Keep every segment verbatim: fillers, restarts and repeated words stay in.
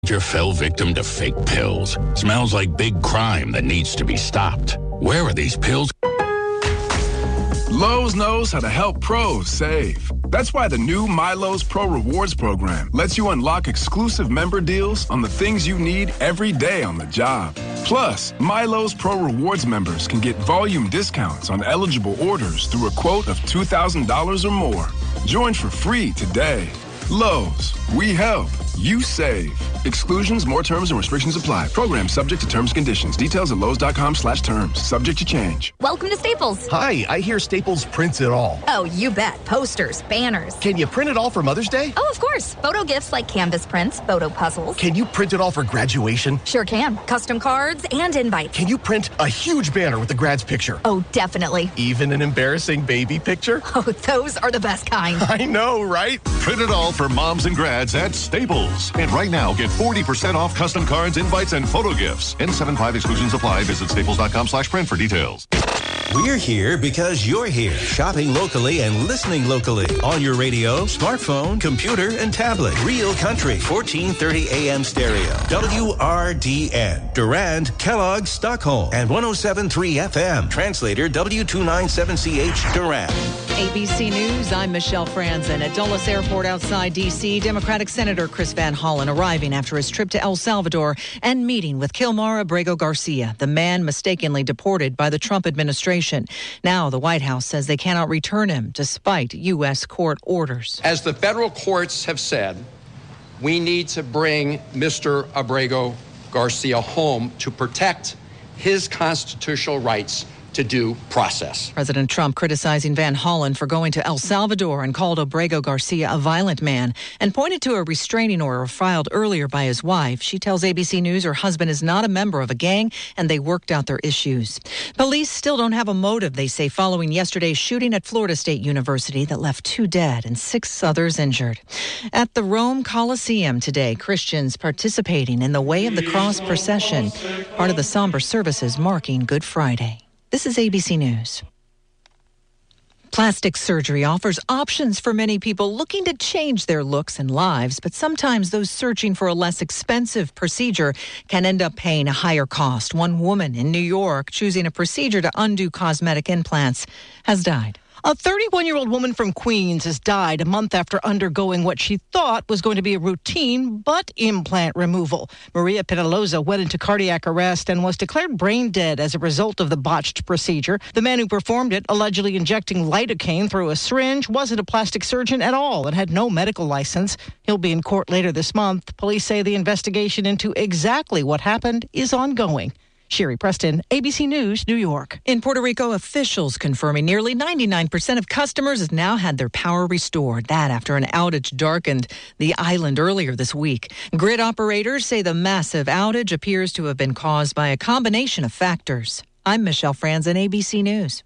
You fell victim to fake pills. Smells like big crime that needs to be stopped. Where are these pills? Lowe's knows how to help pros save. That's why the new MyLowe's Pro Rewards program lets you unlock exclusive member deals on the things you need every day on the job. Plus, MyLowe's Pro Rewards members can get volume discounts on eligible orders through a quote of two thousand dollars or more. Join for free today. Lowe's, we help, you save. Exclusions, more terms and restrictions apply. Program subject to terms and conditions. Details at Lowe's.com slash terms. Subject to change. Welcome to Staples. Hi, I hear Staples prints it all. Oh, you bet. Posters, banners. Can you print it all for Mother's Day? Oh, of course. Photo gifts like canvas prints, photo puzzles. Can you print it all for graduation? Sure can. Custom cards and invites. Can you print a huge banner with the grad's picture? Oh, definitely. Even an embarrassing baby picture? Oh, those are the best kind. I know, right? Print it all for moms and grads at Staples. And right now, get forty percent off custom cards, invites, and photo gifts. N seventy-five exclusions apply. Visit staples.com slash print for details. We're here because you're here, shopping locally and listening locally. On your radio, smartphone, computer, and tablet. Real Country, fourteen thirty A M stereo. W R D N. Durand, Kellogg, Stockholm. And one oh seven point three F M. Translator W two ninety-seven C H, Durand. A B C News, I'm Michelle Franzen. At Dulles Airport outside D C, Democratic Senator Chris Van Hollen arriving after his trip to El Salvador and meeting with Kilmar Abrego Garcia, the man mistakenly deported by the Trump administration. Now the White House says they cannot return him despite U S court orders. As the federal courts have said, we need to bring Mister Abrego Garcia home to protect his constitutional rights to due process. President Trump criticizing Van Hollen for going to El Salvador and called Abrego Garcia a violent man and pointed to a restraining order filed earlier by his wife. She tells A B C News her husband is not a member of a gang and they worked out their issues. Police still don't have a motive, they say, following yesterday's shooting at Florida State University that left two dead and six others injured. At the Rome Coliseum today, Christians participating in the Way of the Cross procession, part of the somber services marking Good Friday. This is A B C News. Plastic surgery offers options for many people looking to change their looks and lives, but sometimes those searching for a less expensive procedure can end up paying a higher cost. One woman in New York choosing a procedure to undo cosmetic implants has died. A thirty-one-year-old woman from Queens has died a month after undergoing what she thought was going to be a routine butt implant removal. Maria Penaloza went into cardiac arrest and was declared brain dead as a result of the botched procedure. The man who performed it, allegedly injecting lidocaine through a syringe, wasn't a plastic surgeon at all and had no medical license. He'll be in court later this month. Police say the investigation into exactly what happened is ongoing. Sherry Preston, A B C News, New York. In Puerto Rico, officials confirming nearly ninety-nine percent of customers have now had their power restored. That after an outage darkened the island earlier this week. Grid operators say the massive outage appears to have been caused by a combination of factors. I'm Michelle Franzen, A B C News.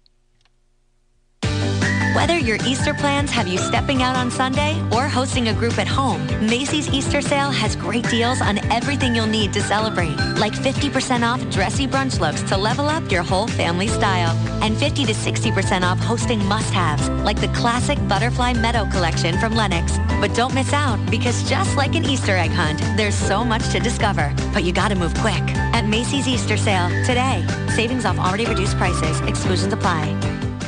Whether your Easter plans have you stepping out on Sunday or hosting a group at home, Macy's Easter sale has great deals on everything you'll need to celebrate. Like fifty percent off dressy brunch looks to level up your whole family style. And fifty to sixty percent off hosting must-haves, like the classic Butterfly Meadow collection from Lennox. But don't miss out, because just like an Easter egg hunt, there's so much to discover. But you gotta move quick. At Macy's Easter sale today. Savings off already reduced prices. Exclusions apply.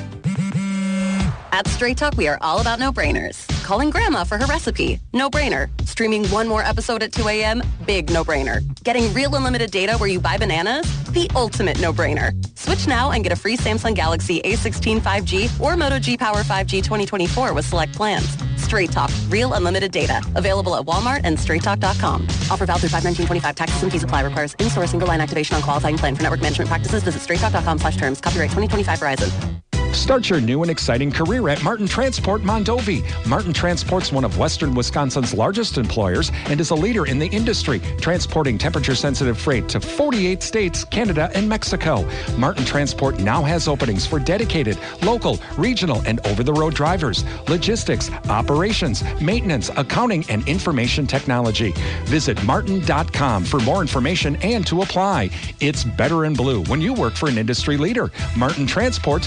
At Straight Talk, we are all about no-brainers. Calling Grandma for her recipe, no-brainer. Streaming one more episode at two a.m., big no-brainer. Getting real unlimited data where you buy bananas, the ultimate no-brainer. Switch now and get a free Samsung Galaxy A sixteen five G or Moto G Power five G twenty twenty-four with select plans. Straight Talk, real unlimited data. Available at Walmart and straight talk dot com. Offer valid through five nineteen twenty-five. Taxes and fees apply. Requires in-store single line activation on qualifying plan. For network management practices, visit straight talk dot com slash terms. Copyright twenty twenty-five Verizon. Start your new and exciting career at Martin Transport Mondovi. Martin Transport's one of Western Wisconsin's largest employers and is a leader in the industry, transporting temperature-sensitive freight to forty-eight states, Canada, and Mexico. Martin Transport now has openings for dedicated, local, regional, and over-the-road drivers, logistics, operations, maintenance, accounting, and information technology. Visit martin dot com for more information and to apply. It's better in blue when you work for an industry leader. Martin Transport Mondovi.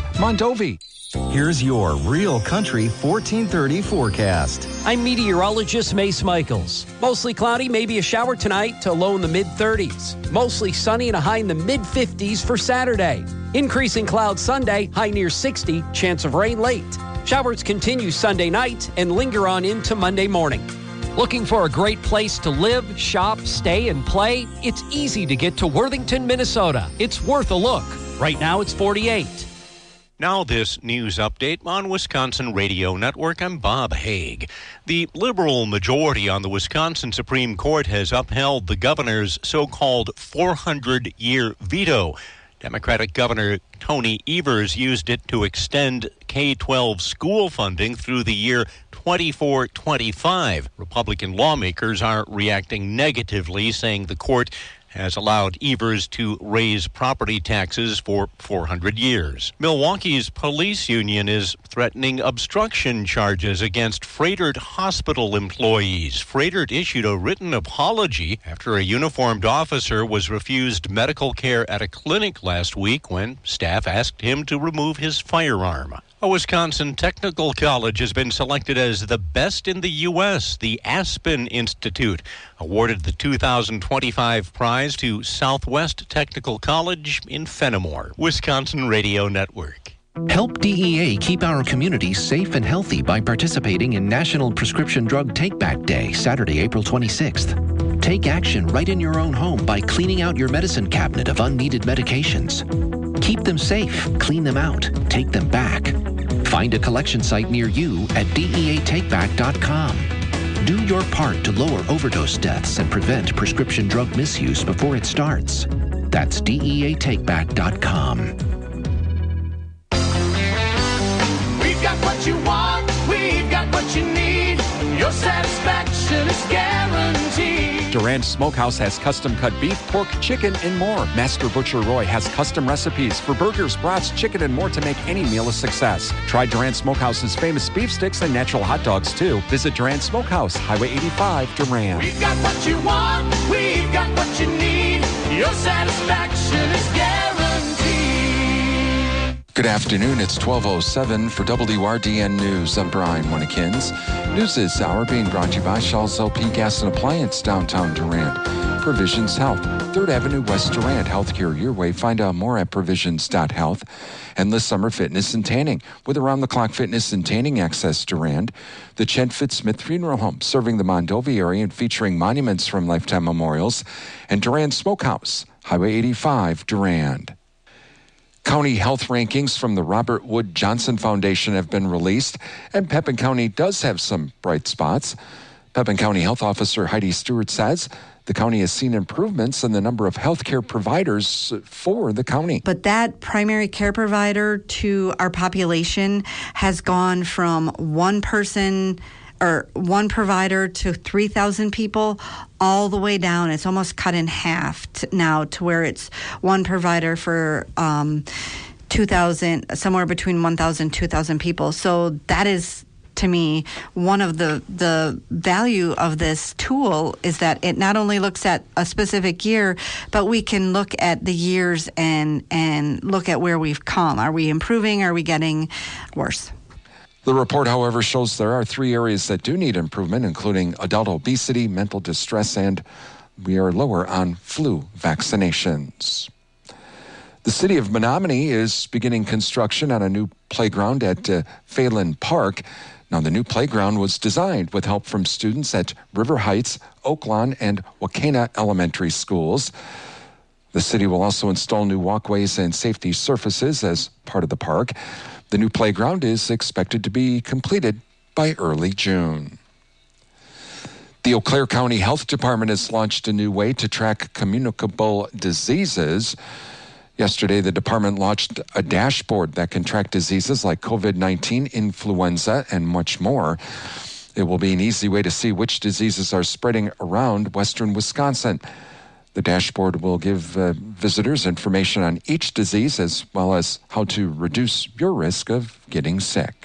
Mondovi. Here's your Real Country fourteen thirty forecast. I'm meteorologist Mace Michaels. Mostly cloudy, maybe a shower tonight to low in the mid-thirties. Mostly sunny and a high in the mid-fifties for Saturday. Increasing clouds Sunday, high near sixty, chance of rain late. Showers continue Sunday night and linger on into Monday morning. Looking for a great place to live, shop, stay, and play? It's easy to get to Worthington, Minnesota. It's worth a look. Right now it's forty-eight. Now this news update on Wisconsin Radio Network. I'm Bob Haig. The liberal majority on the Wisconsin Supreme Court has upheld the governor's so-called four hundred year veto. Democratic Governor Tony Evers used it to extend K twelve school funding through the year twenty-four twenty-five. Republican lawmakers are reacting negatively, saying the court has allowed Evers to raise property taxes for four hundred years. Milwaukee's police union is threatening obstruction charges against Froedtert Hospital employees. Froedtert issued a written apology after a uniformed officer was refused medical care at a clinic last week when staff asked him to remove his firearm. A Wisconsin technical college has been selected as the best in the U S The Aspen Institute awarded the two thousand twenty-five prize to Southwest Technical College in Fenimore. Wisconsin Radio Network. Help D E A keep our community safe and healthy by participating in National Prescription Drug Take-Back Day, Saturday, April twenty-sixth. Take action right in your own home by cleaning out your medicine cabinet of unneeded medications. Keep them safe, clean them out, take them back. Find a collection site near you at D E A take back dot com. Do your part to lower overdose deaths and prevent prescription drug misuse before it starts. That's D E A take back dot com. We've got what you want, we've got what you need. Your satisfaction is guaranteed. Durand Smokehouse has custom-cut beef, pork, chicken, and more. Master Butcher Roy has custom recipes for burgers, brats, chicken, and more to make any meal a success. Try Durand Smokehouse's famous beef sticks and natural hot dogs, too. Visit Durand Smokehouse, Highway eighty-five, Durand. We've got what you want, we've got what you need. Your satisfaction is guaranteed. Good afternoon. It's twelve oh seven for W R D N News. I'm Brian Winnekins. News this hour being brought to you by Shaw's L P Gas and Appliance, downtown Durand. Provisions Health, third Avenue West Durand. Healthcare your way. Find out more at provisions dot health. Endless Summer Fitness and Tanning. With around-the-clock fitness and tanning access, Durand. The Chet Fitzsmith Funeral Home, serving the Mondovi area and featuring monuments from Lifetime Memorials. And Durand Smokehouse, Highway eighty-five, Durand. County health rankings from the Robert Wood Johnson Foundation have been released, and Pepin County does have some bright spots. Pepin County Health Officer Heidi Stewart says the county has seen improvements in the number of healthcare providers for the county. But that primary care provider to our population has gone from one person or one provider to three thousand people all the way down. It's almost cut in half t- now to where it's one provider for um, two thousand, somewhere between one thousand, two thousand people. So that is, to me, one of the, the value of this tool is that it not only looks at a specific year, but we can look at the years and and look at where we've come. Are we improving? Are we getting worse? The report, however, shows there are three areas that do need improvement, including adult obesity, mental distress, and we are lower on flu vaccinations. The city of Menominee is beginning construction on a new playground at uh, Phelan Park. Now, the new playground was designed with help from students at River Heights, Oaklawn, and Wakena Elementary Schools. The city will also install new walkways and safety surfaces as part of the park. The new playground is expected to be completed by early June. The Eau Claire County Health Department has launched a new way to track communicable diseases. Yesterday, the department launched a dashboard that can track diseases like covid nineteen, influenza, and much more. It will be an easy way to see which diseases are spreading around western Wisconsin. The dashboard will give uh, visitors information on each disease as well as how to reduce your risk of getting sick.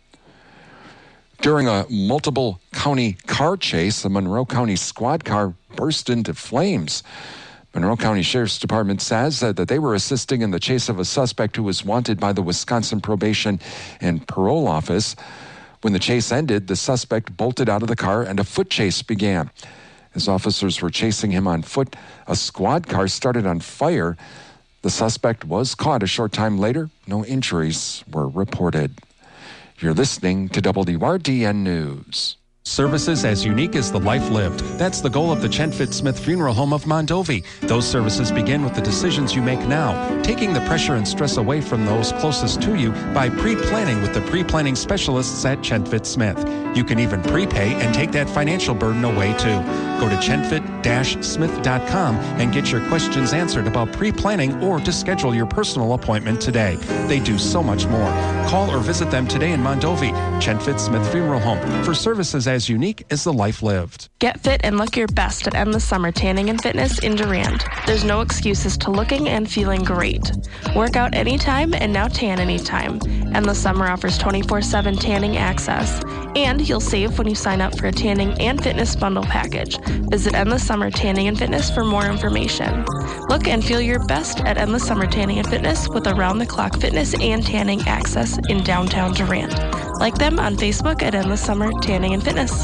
During a multiple county car chase, a Monroe County squad car burst into flames. Monroe County Sheriff's Department says that, that they were assisting in the chase of a suspect who was wanted by the Wisconsin Probation and Parole Office. When the chase ended, the suspect bolted out of the car and a foot chase began. As officers were chasing him on foot, a squad car started on fire. The suspect was caught a short time later. No injuries were reported. You're listening to W R D N News. Services as unique as the life lived. That's the goal of the Chenfit Smith Funeral Home of Mondovi. Those services begin with the decisions you make now, taking the pressure and stress away from those closest to you by pre-planning with the pre-planning specialists at Chenfit Smith. You can even prepay and take that financial burden away too. Go to chenfit dash smith dot com and get your questions answered about pre-planning or to schedule your personal appointment today. They do so much more. Call or visit them today in Mondovi, Chenfit Smith Funeral Home, for services as unique as the life lived. Get fit and look your best at Endless Summer Tanning and Fitness in Durand. There's no excuses to looking and feeling great. Work out anytime and now tan anytime. Endless Summer offers twenty-four seven tanning access. And you'll save when you sign up for a tanning and fitness bundle package. Visit Endless Summer Tanning and Fitness for more information. Look and feel your best at Endless Summer Tanning and Fitness with around-the-clock fitness and tanning access in downtown Durand. Like them on Facebook at Endless Summer Tanning and Fitness.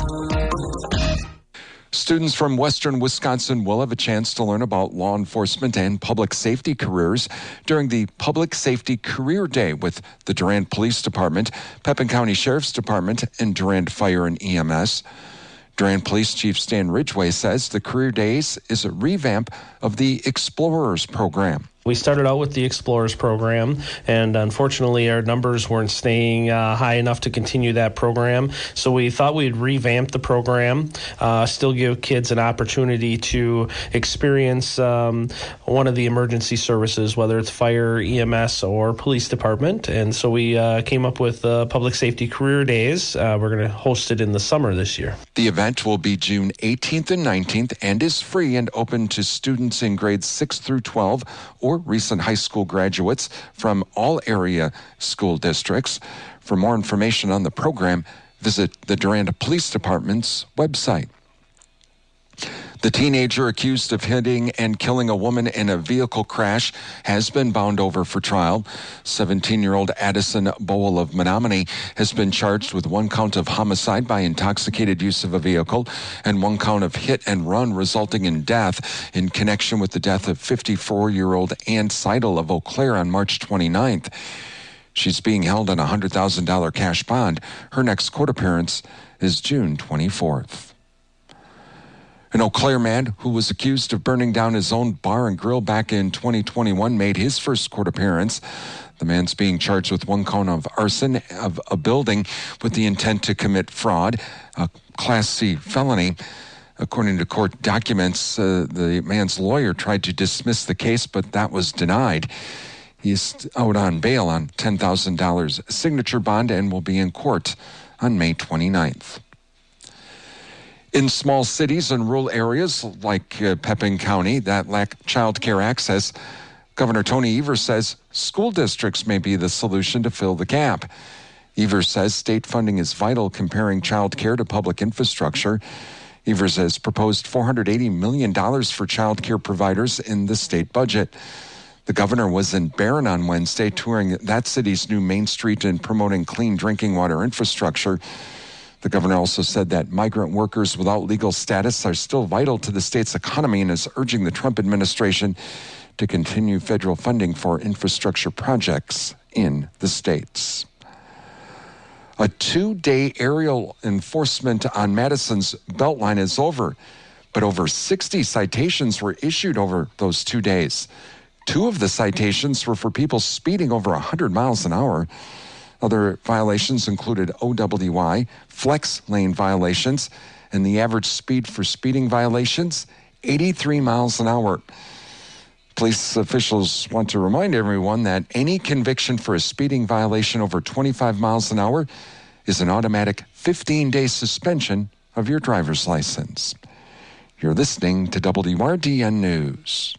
Students from Western Wisconsin will have a chance to learn about law enforcement and public safety careers during the Public Safety Career Day with the Durand Police Department, Pepin County Sheriff's Department, and Durand Fire and E M S. Durand Police Chief Stan Ridgway says the Career Days is a revamp of the Explorers program. We started out with the Explorers program, and unfortunately our numbers weren't staying uh, high enough to continue that program. So we thought we'd revamp the program, uh, still give kids an opportunity to experience um, one of the emergency services, whether it's fire, E M S, or police department. And so we uh, came up with uh, Public Safety Career Days. Uh, we're going to host it in the summer this year. The event will be June eighteenth and nineteenth and is free and open to students in grades six through twelve or recent high school graduates from all area school districts. For more information on the program, visit the Durand Police Department's website. The teenager accused of hitting and killing a woman in a vehicle crash has been bound over for trial. seventeen-year-old Addison Bowl of Menominee has been charged with one count of homicide by intoxicated use of a vehicle and one count of hit and run resulting in death in connection with the death of fifty-four-year-old Ann Seidel of Eau Claire on March twenty-ninth. She's being held on a one hundred thousand dollars cash bond. Her next court appearance is June twenty-fourth. An Eau Claire man who was accused of burning down his own bar and grill back in twenty twenty-one made his first court appearance. The man's being charged with one count of arson of a building with the intent to commit fraud, a Class C felony. According to court documents, uh, the man's lawyer tried to dismiss the case, but that was denied. He's out on bail on ten thousand dollars signature bond and will be in court on May twenty-ninth. In small cities and rural areas like uh, Pepin County that lack child care access, Governor Tony Evers says school districts may be the solution to fill the gap. Evers says state funding is vital comparing child care to public infrastructure. Evers has proposed four hundred eighty million dollars for child care providers in the state budget. The governor was in Barron on Wednesday touring that city's new Main Street and promoting clean drinking water infrastructure. The governor also said that migrant workers without legal status are still vital to the state's economy and is urging the Trump administration to continue federal funding for infrastructure projects in the states. A two-day aerial enforcement on Madison's Beltline is over, but over sixty citations were issued over those two days. Two of the citations were for people speeding over one hundred miles an hour. Other violations included O W I, flex lane violations, and the average speed for speeding violations, eighty-three miles an hour. Police officials want to remind everyone that any conviction for a speeding violation over twenty-five miles an hour is an automatic fifteen-day suspension of your driver's license. You're listening to W R D N News.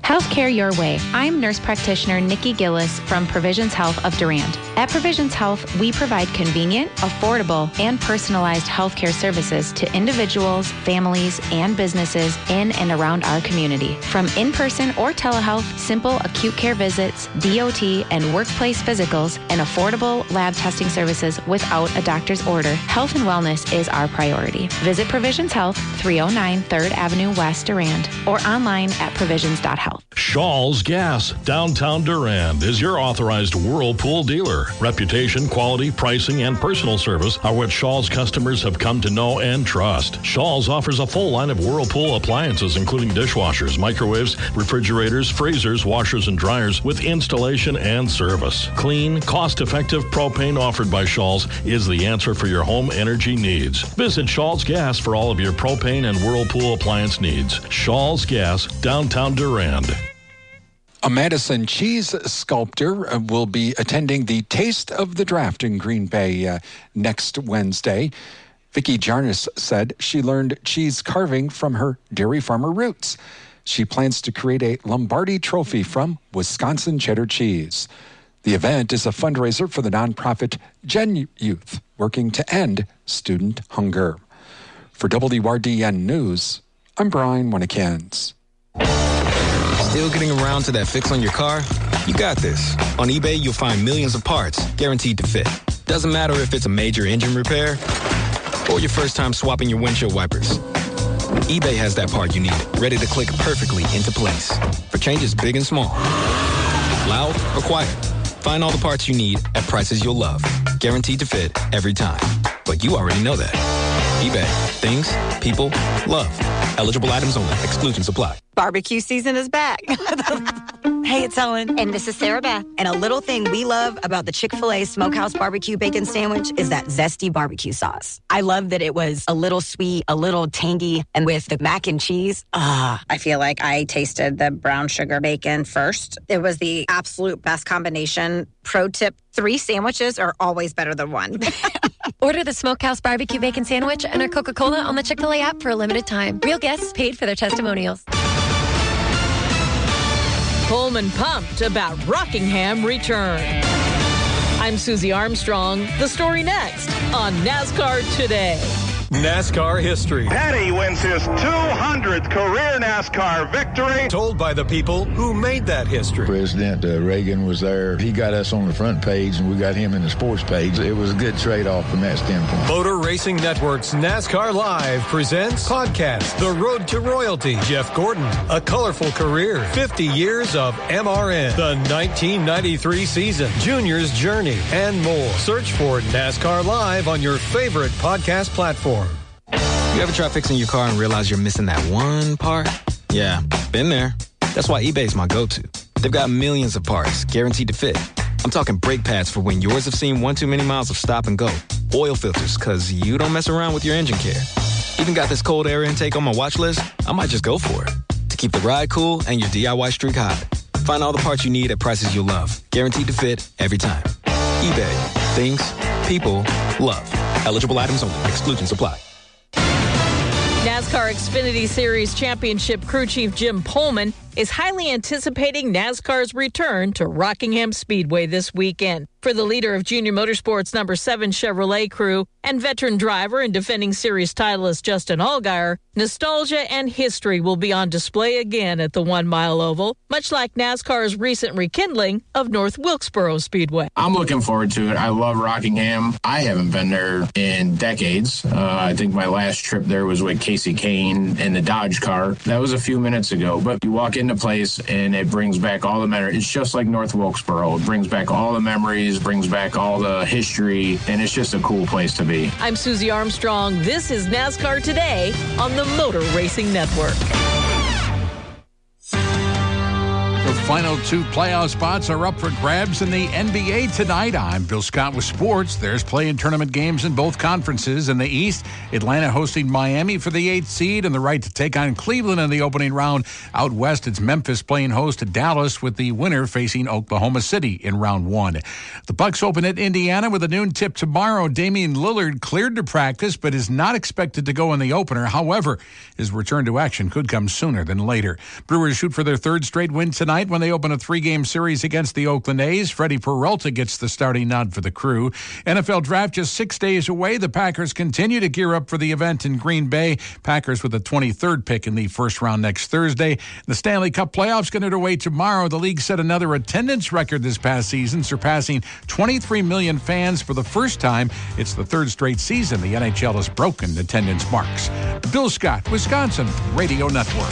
Healthcare your way. I'm nurse practitioner Nikki Gillis from Provisions Health of Durand. At Provisions Health, we provide convenient, affordable, and personalized healthcare services to individuals, families, and businesses in and around our community. From in-person or telehealth, simple acute care visits, D O T, and workplace physicals, and affordable lab testing services without a doctor's order, health and wellness is our priority. Visit Provisions Health, three oh nine third Avenue West, Durand, or online at provisions dot health. Shaw's Gas, downtown Durand, is your authorized Whirlpool dealer. Reputation, quality, pricing, and personal service are what Shaw's customers have come to know and trust. Shaw's offers a full line of Whirlpool appliances, including dishwashers, microwaves, refrigerators, freezers, washers, and dryers, with installation and service. Clean, cost-effective propane offered by Shaw's is the answer for your home energy needs. Visit Shaw's Gas for all of your propane and Whirlpool appliance needs. Shaw's Gas, downtown Durand. A Madison cheese sculptor will be attending the Taste of the Draft in Green Bay uh, next Wednesday. Vicki Jarnes said she learned cheese carving from her dairy farmer roots. She plans to create a Lombardi trophy from Wisconsin cheddar cheese. The event is a fundraiser for the nonprofit Gen Youth, working to end student hunger. For W R D N News, I'm Brian Winnikins. Still getting around to that fix on your car? You got this. On eBay, you'll find millions of parts guaranteed to fit. Doesn't matter if it's a major engine repair or your first time swapping your windshield wipers. eBay has that part you need, ready to click perfectly into place for changes big and small. Loud or quiet, find all the parts you need at prices you'll love. Guaranteed to fit every time. But you already know that. eBay. Things, people, love. Eligible items only. Exclusions apply. Barbecue season is back. Hey, it's Ellen. And this is Sarah Beth. And a little thing we love about the Chick-fil-A Smokehouse Barbecue Bacon Sandwich is that zesty barbecue sauce. I love that it was a little sweet, a little tangy, and with the mac and cheese, ah. I feel like I tasted the brown sugar bacon first. It was the absolute best combination. Pro tip, three sandwiches are always better than one. Order the Smokehouse Barbecue Bacon Sandwich and our Coca-Cola on the Chick-fil-A app for a limited time. Real guests paid for their testimonials. Pullman pumped about Rockingham return. I'm Susie Armstrong. The story next on NASCAR Today. NASCAR history. Petty wins his two hundredth career NASCAR victory. Told by the people who made that history. President uh, Reagan was there. He got us on the front page, and we got him in the sports page. It was a good trade-off from that standpoint. Motor Racing Network's NASCAR Live presents podcast The Road to Royalty. Jeff Gordon, a colorful career, fifty years of M R N, the nineteen ninety-three season, Junior's Journey, and more. Search for NASCAR Live on your favorite podcast platform. You ever try fixing your car and realize you're missing that one part? Yeah, been there. That's why eBay's my go-to. They've got millions of parts guaranteed to fit. I'm talking brake pads for when yours have seen one too many miles of stop and go. Oil filters, because you don't mess around with your engine care. Even got this cold air intake on my watch list. I might just go for it. To keep the ride cool and your D I Y streak hot. Find all the parts you need at prices you'll love. Guaranteed to fit every time. eBay. Things, people, love. Eligible items only. Exclusions apply. NASCAR Xfinity Series Championship crew chief Jim Pullman is highly anticipating NASCAR's return to Rockingham Speedway this weekend. For the leader of Junior Motorsports number seven Chevrolet crew and veteran driver and defending series titleist Justin Allgaier, nostalgia and history will be on display again at the One Mile Oval, much like NASCAR's recent rekindling of North Wilkesboro Speedway. I'm looking forward to it. I love Rockingham. I haven't been there in decades. Uh, I think my last trip there was with Casey Kane in the Dodge car. That was a few minutes ago, but you walk into place and it brings back all the memories. It's just like North Wilkesboro. It brings back all the memories, brings back all the history, and it's just a cool place to be. I'm Susie Armstrong. This is NASCAR Today on the Motor Racing Network. For final two playoff spots are up for grabs in the N B A tonight. I'm Bill Scott with sports. There's play-in tournament games in both conferences. In the East, Atlanta hosting Miami for the eighth seed and the right to take on Cleveland in the opening round. Out West, it's Memphis playing host to Dallas with the winner facing Oklahoma City in round one. The Bucks open at Indiana with a noon tip tomorrow. Damian Lillard cleared to practice but is not expected to go in the opener. However, his return to action could come sooner than later. Brewers shoot for their third straight win tonight when they open a three-game series against the Oakland A's. Freddie Peralta gets the starting nod for the Crew. N F L draft just six days away. The Packers continue to gear up for the event in Green Bay. Packers with the twenty-third pick in the first round next Thursday. The Stanley Cup playoffs get underway tomorrow. The league set another attendance record this past season, surpassing twenty-three million fans for the first time. It's the third straight season the N H L has broken attendance marks. Bill Scott, Wisconsin Radio Network.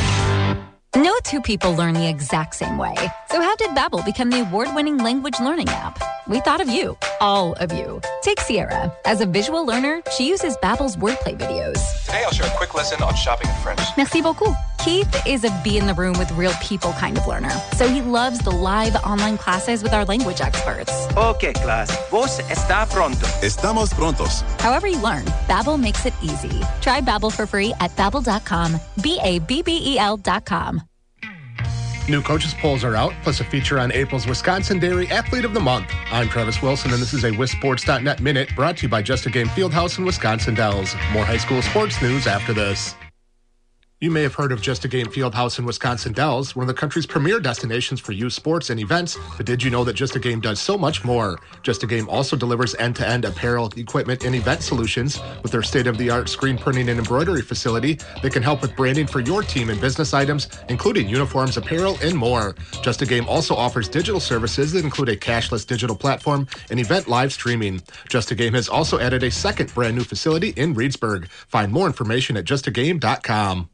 No two people learn the exact same way. So how did Babbel become the award-winning language learning app? We thought of you, all of you. Take Sierra. As a visual learner, she uses Babbel's wordplay videos. Today I'll share a quick lesson on shopping in French. Merci beaucoup. Keith is a be in the room with real people kind of learner. So he loves the live online classes with our language experts. Okay, class. Vos está pronto. Estamos prontos. However you learn, Babbel makes it easy. Try Babbel for free at babbel dot com. B A B B E L dot com. New coaches polls are out, plus a feature on April's Wisconsin Dairy Athlete of the Month. I'm Travis Wilson, and this is a Wis Sports dot net Minute brought to you by Just a Game Fieldhouse in Wisconsin Dells. More high school sports news after this. You may have heard of Just a Game Fieldhouse in Wisconsin Dells, one of the country's premier destinations for youth sports and events, but did you know that Just a Game does so much more? Just a Game also delivers end-to-end apparel, equipment, and event solutions. With their state-of-the-art screen printing and embroidery facility, they can help with branding for your team and business items, including uniforms, apparel, and more. Just a Game also offers digital services that include a cashless digital platform and event live streaming. Just a Game has also added a second brand new facility in Reedsburg. Find more information at just a game dot com.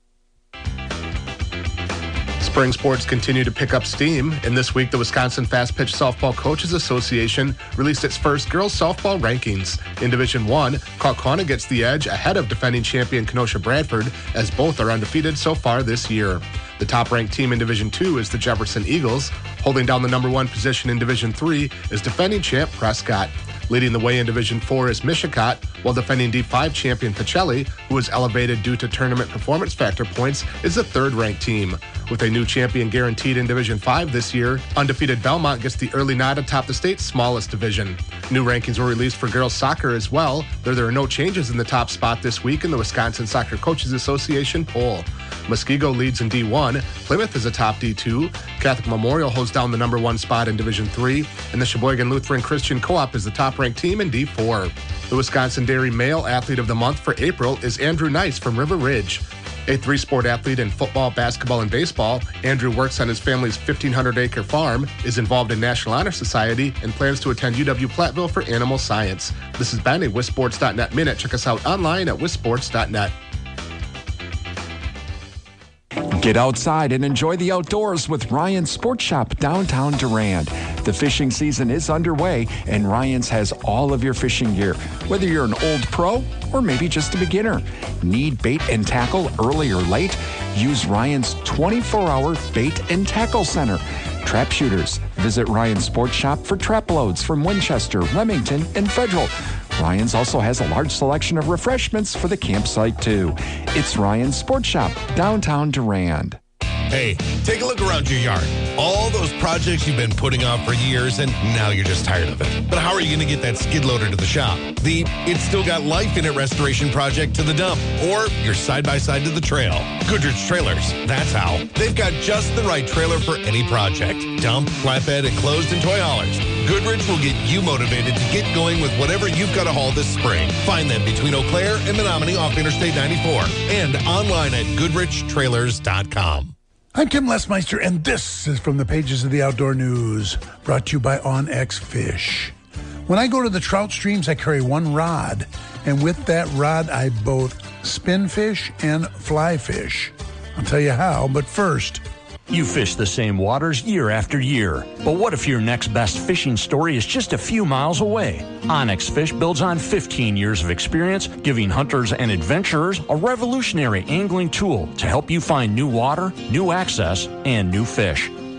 Spring sports continue to pick up steam, and this week the Wisconsin Fast Pitch Softball Coaches Association released its first girls softball rankings. In Division one, Kaukauna gets the edge ahead of defending champion Kenosha Bradford, as both are undefeated so far this year. The top-ranked team in Division two is the Jefferson Eagles. Holding down the number one position in Division three is defending champ Prescott. Leading the way in Division four is Michigan, while defending D five champion Pacelli, who was elevated due to tournament performance factor points, is the third-ranked team. With a new champion guaranteed in Division five this year, undefeated Belmont gets the early nod atop the state's smallest division. New rankings were released for girls soccer as well, though there are no changes in the top spot this week in the Wisconsin Soccer Coaches Association poll. Muskego leads in D one, Plymouth is atop D two, Catholic Memorial holds down the number one spot in Division three, and the Sheboygan Lutheran Christian Co-op is the top-ranked team in D four. The Wisconsin Dairy Male Athlete of the Month for April is Andrew Nice from River Ridge. A three-sport athlete in football, basketball, and baseball, Andrew works on his family's fifteen hundred acre farm, is involved in National Honor Society, and plans to attend U W Platteville for animal science. This has been a Wis Sports dot net Minute. Check us out online at Wis Sports dot net. Get outside and enjoy the outdoors with Ryan's Sports Shop downtown Durand. The fishing season is underway, and Ryan's has all of your fishing gear. Whether you're an old pro or maybe just a beginner, need bait and tackle early or late? Use Ryan's twenty-four hour bait and tackle center. Trap shooters, visit Ryan's Sports Shop for trap loads from Winchester, Remington, and Federal. Ryan's also has a large selection of refreshments for the campsite, too. It's Ryan's Sports Shop, downtown Durand. Hey, take a look around your yard. All those projects you've been putting off for years, and now you're just tired of it. But how are you going to get that skid loader to the shop? The It's Still Got Life in It restoration project to the dump, or your side-by-side to the trail? Goodrich Trailers, that's how. They've got just the right trailer for any project. Dump, flatbed, enclosed, and toy haulers. Goodrich will get you motivated to get going with whatever you've got to haul this spring. Find them between Eau Claire and Menominee off Interstate ninety-four and online at goodrich trailers dot com. I'm Tim Lesmeister, and this is from the pages of the Outdoor News, brought to you by OnX Fish. When I go to the trout streams, I carry one rod, and with that rod, I both spin fish and fly fish. I'll tell you how, but first... You fish the same waters year after year. But what if your next best fishing story is just a few miles away? OnX Fish builds on fifteen years of experience, giving hunters and adventurers a revolutionary angling tool to help you find new water, new access, and new fish.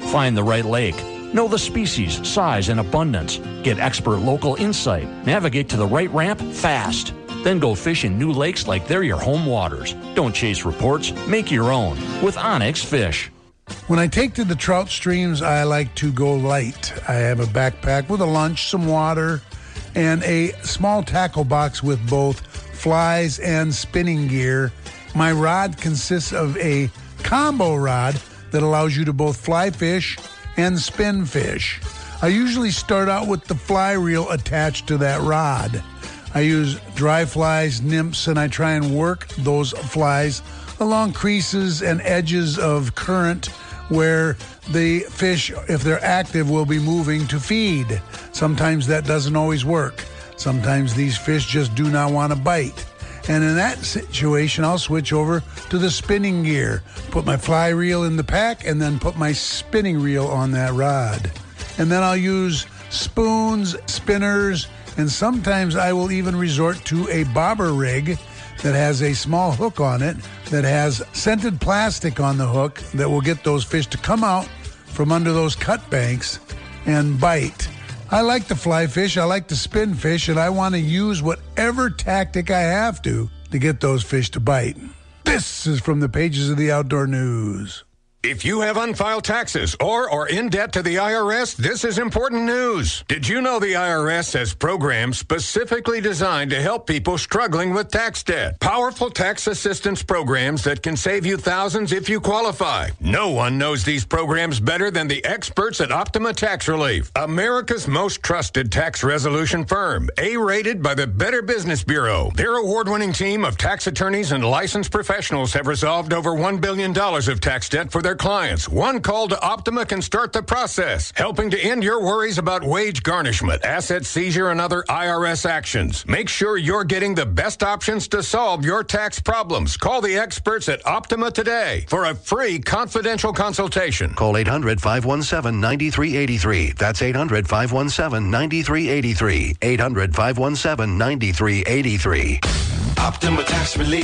Find the right lake. Know the species, size, and abundance. Get expert local insight. Navigate to the right ramp fast. Then go fish in new lakes like they're your home waters. Don't chase reports. Make your own with Onyx Fish. When I take to the trout streams, I like to go light. I have a backpack with a lunch, some water, and a small tackle box with both flies and spinning gear. My rod consists of a combo rod that allows you to both fly fish and spin fish. I usually start out with the fly reel attached to that rod. I use dry flies, nymphs, and I try and work those flies along creases and edges of current where the fish, if they're active, will be moving to feed. Sometimes that doesn't always work. Sometimes these fish just do not want to bite. And in that situation, I'll switch over to the spinning gear, put my fly reel in the pack, and then put my spinning reel on that rod. And then I'll use spoons, spinners, and sometimes I will even resort to a bobber rig that has a small hook on it that has scented plastic on the hook that will get those fish to come out from under those cut banks and bite. I like to fly fish, I like to spin fish, and I want to use whatever tactic I have to to get those fish to bite. This is from the pages of the Outdoor News. If you have unfiled taxes or are in debt to the I R S, this is important news. Did you know the I R S has programs specifically designed to help people struggling with tax debt? Powerful tax assistance programs that can save you thousands if you qualify. No one knows these programs better than the experts at Optima Tax Relief, America's most trusted tax resolution firm, A-rated by the Better Business Bureau. Their award-winning team of tax attorneys and licensed professionals have resolved over one billion dollars of tax debt for their clients. One call to Optima can start the process, helping to end your worries about wage garnishment, asset seizure, and other I R S actions. Make sure you're getting the best options to solve your tax problems. Call the experts at Optima today for a free confidential consultation. Call eight hundred, five one seven, nine three eight three. That's eight hundred, five one seven, nine three eight three. eight hundred, five one seven, nine three eight three. Optima Tax Relief.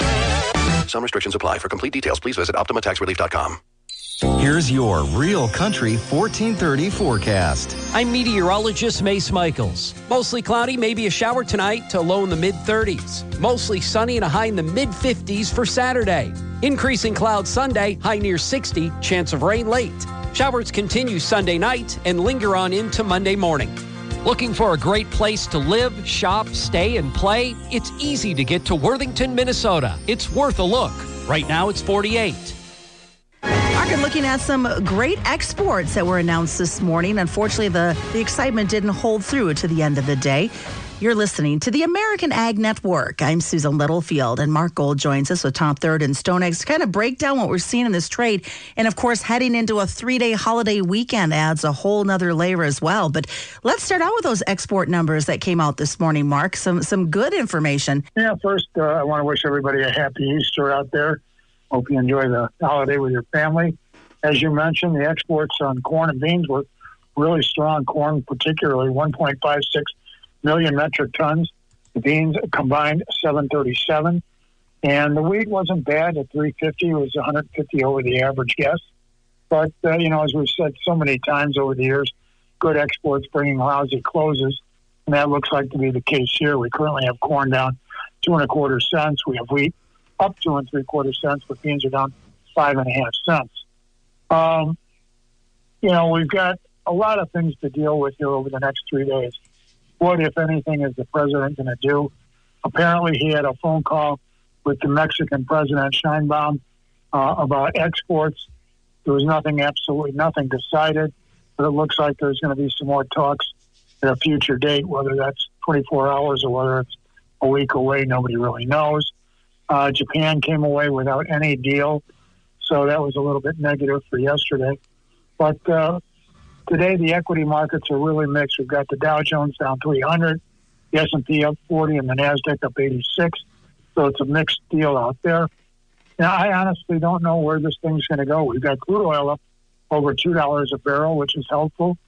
Some restrictions apply. For complete details, please visit optima tax relief dot com. Here's your Real Country fourteen thirty forecast. I'm meteorologist Mace Michaels. Mostly cloudy, maybe a shower tonight to low in the mid thirties. Mostly sunny and a high in the mid fifties for Saturday. Increasing clouds Sunday, high near sixty, chance of rain late. Showers continue Sunday night and linger on into Monday morning. Looking for a great place to live, shop, stay, and play? It's easy to get to Worthington, Minnesota. It's worth a look. Right now, it's forty-eight. Market looking at some great exports that were announced this morning. Unfortunately, the, the excitement didn't hold through to the end of the day. You're listening to the American Ag Network. I'm Susan Littlefield, and Mark Gold joins us with Tom Third and StoneX to kind of break down what we're seeing in this trade. And, of course, heading into a three-day holiday weekend adds a whole nother layer as well. But let's start out with those export numbers that came out this morning, Mark. Some some good information. Yeah, first, uh, I want to wish everybody a happy Easter out there. Hope you enjoy the holiday with your family. As you mentioned, the exports on corn and beans were really strong. Corn, particularly, one point five six million metric tons. The beans combined seven thirty-seven, and the wheat wasn't bad at three fifty. It was one hundred fifty over the average guess. But uh, you know, as we've said so many times over the years, good exports bringing lousy closes, and that looks like to be the case here. We currently have corn down two and a quarter cents. We have wheat up two and three quarter cents, but beans are down five and a half cents. Um, you know, we've got a lot of things to deal with here over the next three days. What, if anything, is the president going to do? Apparently, he had a phone call with the Mexican president, Sheinbaum, uh, about exports. There was nothing, absolutely nothing decided, but it looks like there's going to be some more talks at a future date, whether that's twenty-four hours or whether it's a week away. Nobody really knows. Uh, Japan came away without any deal, so that was a little bit negative for yesterday. But uh, today, the equity markets are really mixed. We've got the Dow Jones down three hundred, the S and P up forty, and the NASDAQ up eighty-six. So it's a mixed deal out there. Now, I honestly don't know where this thing's going to go. We've got crude oil up over two dollars a barrel, which is helpful.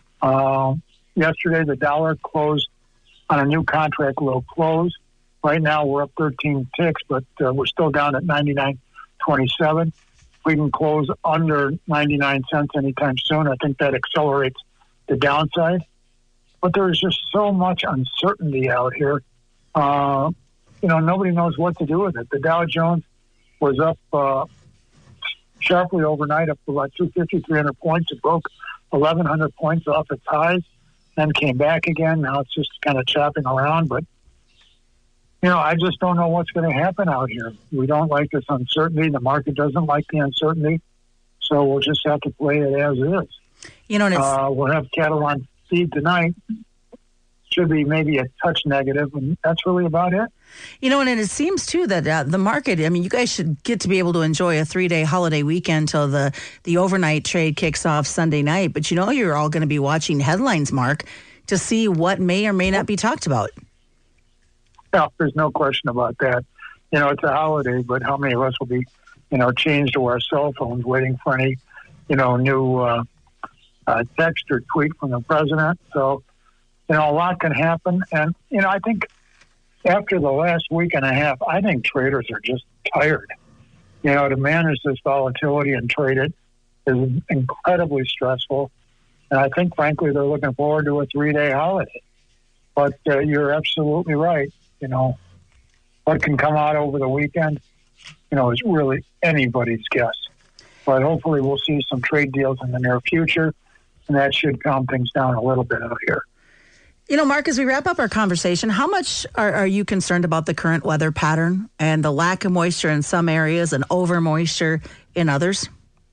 Uh, yesterday, the dollar closed on a new contract low close. Right now, we're up thirteen ticks, but uh, we're still down at ninety-nine twenty-seven. we can close under ninety-nine cents anytime soon. I think that accelerates the downside. But there's just so much uncertainty out here. Uh, you know, nobody knows what to do with it. The Dow Jones was up uh, sharply overnight, up to about two fifty, three hundred points. It broke eleven hundred points off its highs, then came back again. Now it's just kind of chopping around. But, you know, I just don't know what's going to happen out here. We don't like this uncertainty. The market doesn't like the uncertainty. So we'll just have to play it as is. You know, and it's, uh, we'll have cattle on feed tonight. Should be maybe a touch negative, and that's really about it. You know, and it seems, too, that uh, the market, I mean, you guys should get to be able to enjoy a three-day holiday weekend till the, the overnight trade kicks off Sunday night. But you know you're all going to be watching headlines, Mark, to see what may or may not be talked about. Yeah, there's no question about that. You know, it's a holiday, but how many of us will be, you know, chained to our cell phones waiting for any, you know, new uh, uh, text or tweet from the president? So, you know, a lot can happen. And, you know, I think after the last week and a half, I think traders are just tired. You know, to manage this volatility and trade it is incredibly stressful. And I think, frankly, they're looking forward to a three-day holiday. But uh, you're absolutely right. You know, what can come out over the weekend, you know, is really anybody's guess. But hopefully we'll see some trade deals in the near future, and that should calm things down a little bit out here. You know, Mark, as we wrap up our conversation, how much are, are you concerned about the current weather pattern and the lack of moisture in some areas and over moisture in others?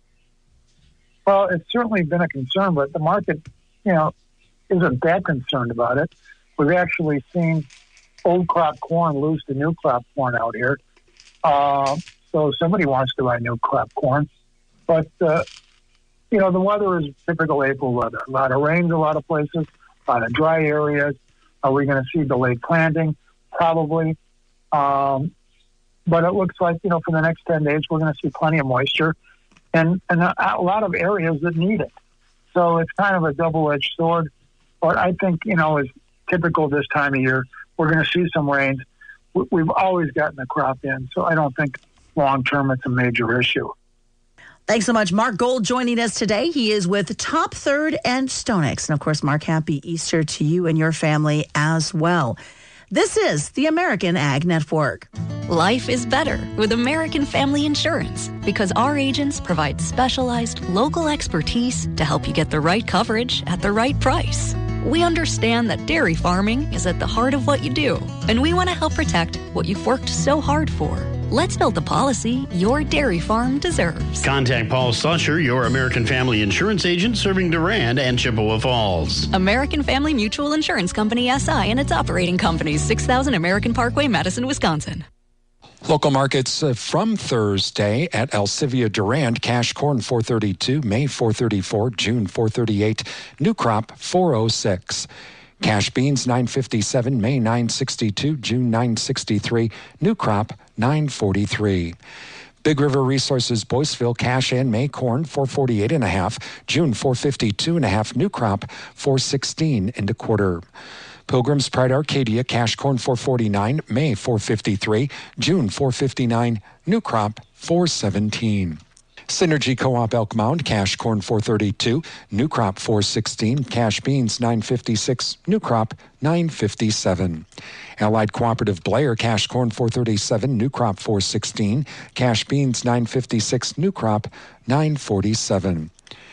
Well, it's certainly been a concern, but the market, you know, isn't that concerned about it. We've actually seen old crop corn lose to new crop corn out here. Uh, so somebody wants to buy new crop corn. But, uh, you know, the weather is typical April weather. A lot of rain, a lot of places. A lot of dry areas. Are we going to see delayed planting? Probably. Um, but it looks like, you know, for the next ten days, we're going to see plenty of moisture and, and a, a lot of areas that need it. So it's kind of a double-edged sword. But I think, you know, as typical this time of year, we're going to see some rain. We've always gotten the crop in, so I don't think long-term it's a major issue. Thanks so much. Mark Gold joining us today. He is with Top Third and StoneX. And, of course, Mark, happy Easter to you and your family as well. This is the American Ag Network. Life is better with American Family Insurance because our agents provide specialized local expertise to help you get the right coverage at the right price. We understand that dairy farming is at the heart of what you do, and we want to help protect what you've worked so hard for. Let's build the policy your dairy farm deserves. Contact Paul Slusher, your American Family Insurance agent serving Durand and Chippewa Falls. American Family Mutual Insurance Company, S I, and its operating companies, six thousand American Parkway, Madison, Wisconsin. Local markets uh, from Thursday at Alcivia Durand. Cash corn four thirty-two, May four thirty-four, June four thirty-eight, new crop four oh six. Cash beans nine fifty-seven, May nine sixty-two, June nine sixty-three, new crop nine forty-three. Big River Resources Boyceville cash and May corn four forty-eight and a half, June four fifty-two and a half, new crop four sixteen and a quarter. Pilgrim's Pride Arcadia cash corn four forty-nine, May four fifty-three, June four fifty-nine, new crop four seventeen. Synergy Co-op Elk Mound cash corn four thirty-two, new crop four sixteen, cash beans nine fifty-six, new crop nine fifty-seven. Allied Cooperative Blair cash corn four thirty-seven, new crop four sixteen, cash beans nine fifty-six, new crop nine forty-seven.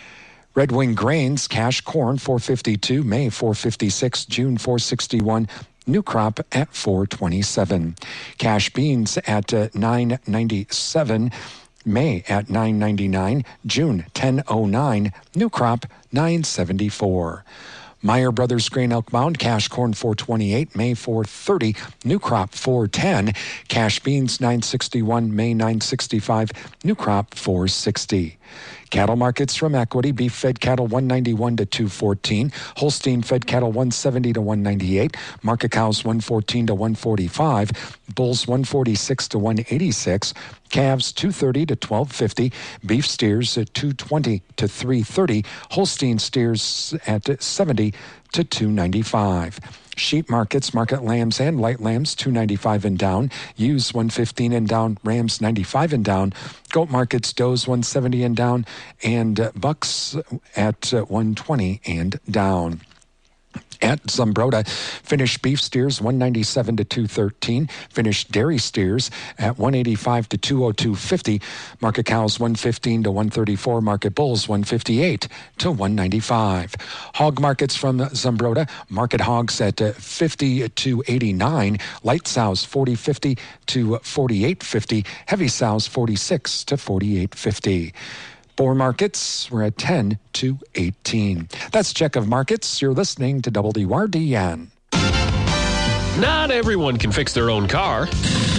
Red Wing Grains cash corn four fifty-two, May four fifty-six, June four sixty-one, new crop at four twenty-seven. Cash beans at uh, nine ninety-seven, May at nine ninety-nine, June ten oh nine, new crop nine seventy-four. Meyer Brothers Grain Elk Mound cash corn four twenty-eight, May four thirty, new crop four ten. Cash beans nine sixty-one, May nine sixty-five, new crop four sixty. Cattle markets from Equity: beef fed cattle one ninety-one to two fourteen, Holstein fed cattle one seventy to one ninety-eight, market cows one fourteen to one forty-five, bulls one forty-six to one eighty-six, calves two thirty to twelve fifty, beef steers at two twenty to three thirty, Holstein steers at seventy to two ninety-five. Sheep markets, market lambs and light lambs, two ninety-five and down. Ewes, one fifteen and down. Rams, ninety-five and down. Goat markets, does, one seventy and down. And uh, bucks at uh, one twenty and down. At Zumbrota, finished beef steers one ninety-seven to two thirteen. Finished dairy steers at one eighty-five to two oh two fifty. Market cows one fifteen to one thirty-four. Market bulls one fifty-eight to one ninety-five. Hog markets from Zumbrota. Market hogs at uh, fifty to eighty-nine. Light sows forty fifty to forty-eight fifty. Heavy sows forty-six to forty-eight fifty. Boar markets were at ten to eighteen. That's Check of Markets. You're listening to W R D N. Not everyone can fix their own car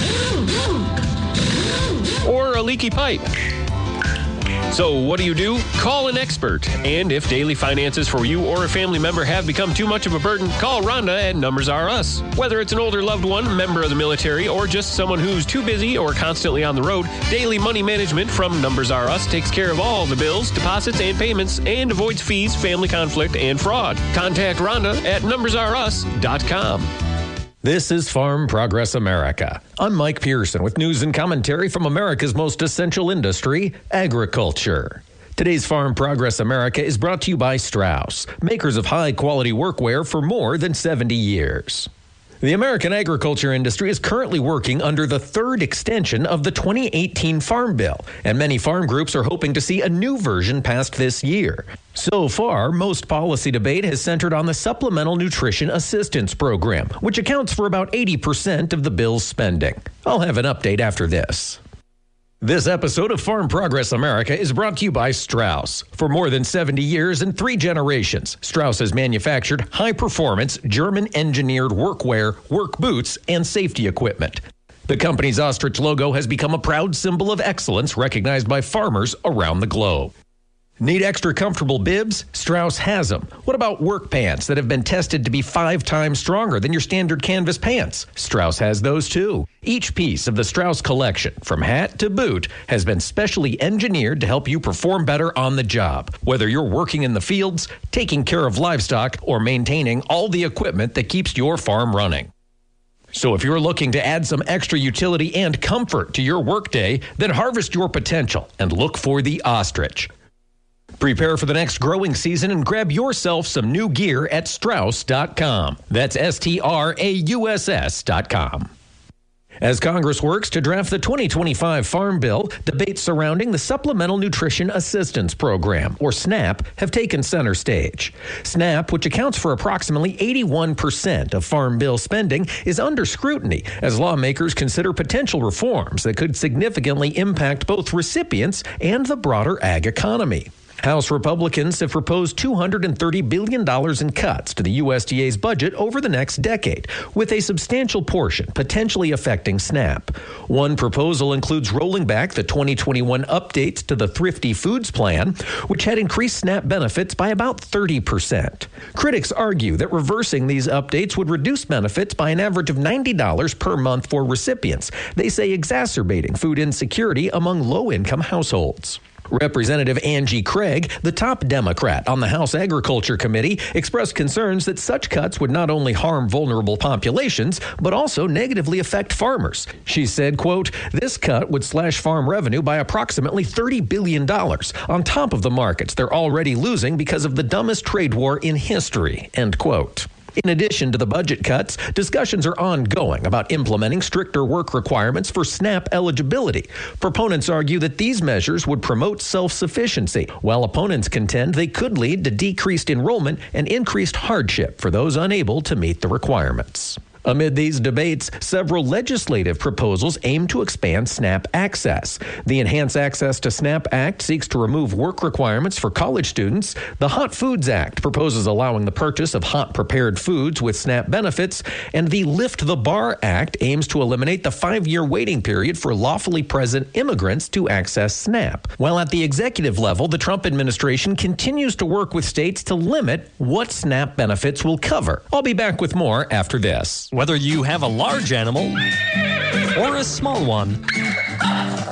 or a leaky pipe. So what do you do? Call an expert. And if daily finances for you or a family member have become too much of a burden, call Rhonda at Numbers R Us. Whether it's an older loved one, member of the military, or just someone who's too busy or constantly on the road, Daily Money Management from Numbers R Us takes care of all the bills, deposits, and payments and avoids fees, family conflict, and fraud. Contact Rhonda at numbers r us dot com. This is Farm Progress America. I'm Mike Pearson with news and commentary from America's most essential industry, agriculture. Today's Farm Progress America is brought to you by Strauss, makers of high-quality workwear for more than seventy years. The American agriculture industry is currently working under the third extension of the twenty eighteen Farm Bill, and many farm groups are hoping to see a new version passed this year. So far, most policy debate has centered on the Supplemental Nutrition Assistance Program, which accounts for about eighty percent of the bill's spending. I'll have an update after this. This episode of Farm Progress America is brought to you by Strauss. For more than seventy years and three generations, Strauss has manufactured high-performance, German-engineered workwear, work boots, and safety equipment. The company's ostrich logo has become a proud symbol of excellence recognized by farmers around the globe. Need extra comfortable bibs? Strauss has them. What about work pants that have been tested to be five times stronger than your standard canvas pants? Strauss has those too. Each piece of the Strauss collection, from hat to boot, has been specially engineered to help you perform better on the job, whether you're working in the fields, taking care of livestock, or maintaining all the equipment that keeps your farm running. So if you're looking to add some extra utility and comfort to your workday, then harvest your potential and look for the ostrich. Prepare for the next growing season and grab yourself some new gear at Strauss dot com. That's S T R A U S S dot com. As Congress works to draft the twenty twenty-five Farm Bill, debates surrounding the Supplemental Nutrition Assistance Program, or SNAP, have taken center stage. SNAP, which accounts for approximately eighty-one percent of Farm Bill spending, is under scrutiny as lawmakers consider potential reforms that could significantly impact both recipients and the broader ag economy. House Republicans have proposed two hundred thirty billion dollars in cuts to the U S D A's budget over the next decade, with a substantial portion potentially affecting SNAP. One proposal includes rolling back the twenty twenty-one updates to the Thrifty Foods Plan, which had increased SNAP benefits by about thirty percent. Critics argue that reversing these updates would reduce benefits by an average of ninety dollars per month for recipients, they say exacerbating food insecurity among low-income households. Representative Angie Craig, the top Democrat on the House Agriculture Committee, expressed concerns that such cuts would not only harm vulnerable populations, but also negatively affect farmers. She said, quote, "This cut would slash farm revenue by approximately thirty billion dollars on top of the markets they're already losing because of the dumbest trade war in history," end quote. In addition to the budget cuts, discussions are ongoing about implementing stricter work requirements for SNAP eligibility. Proponents argue that these measures would promote self-sufficiency, while opponents contend they could lead to decreased enrollment and increased hardship for those unable to meet the requirements. Amid these debates, several legislative proposals aim to expand SNAP access. The Enhance Access to SNAP Act seeks to remove work requirements for college students. The Hot Foods Act proposes allowing the purchase of hot prepared foods with SNAP benefits. And the Lift the Bar Act aims to eliminate the five-year waiting period for lawfully present immigrants to access SNAP. While at the executive level, the Trump administration continues to work with states to limit what SNAP benefits will cover. I'll be back with more after this. Whether you have a large animal or a small one,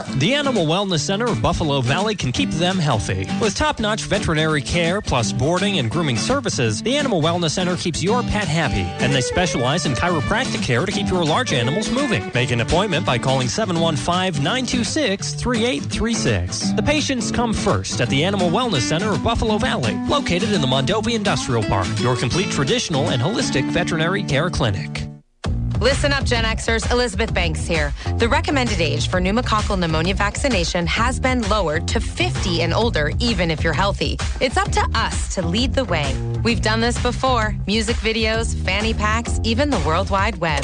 The Animal Wellness Center of Buffalo Valley can keep them healthy. With top-notch veterinary care plus boarding and grooming services, the Animal Wellness Center keeps your pet happy, and they specialize in chiropractic care to keep your large animals moving. Make an appointment by calling seven one five, nine two six, three eight three six. The patients come first at the Animal Wellness Center of Buffalo Valley, located in the Mondovi Industrial Park, your complete traditional and holistic veterinary care clinic. Listen up, Gen Xers. Elizabeth Banks here. The recommended age for pneumococcal pneumonia vaccination has been lowered to fifty and older, even if you're healthy. It's up to us to lead the way. We've done this before. Music videos, fanny packs, even the World Wide Web.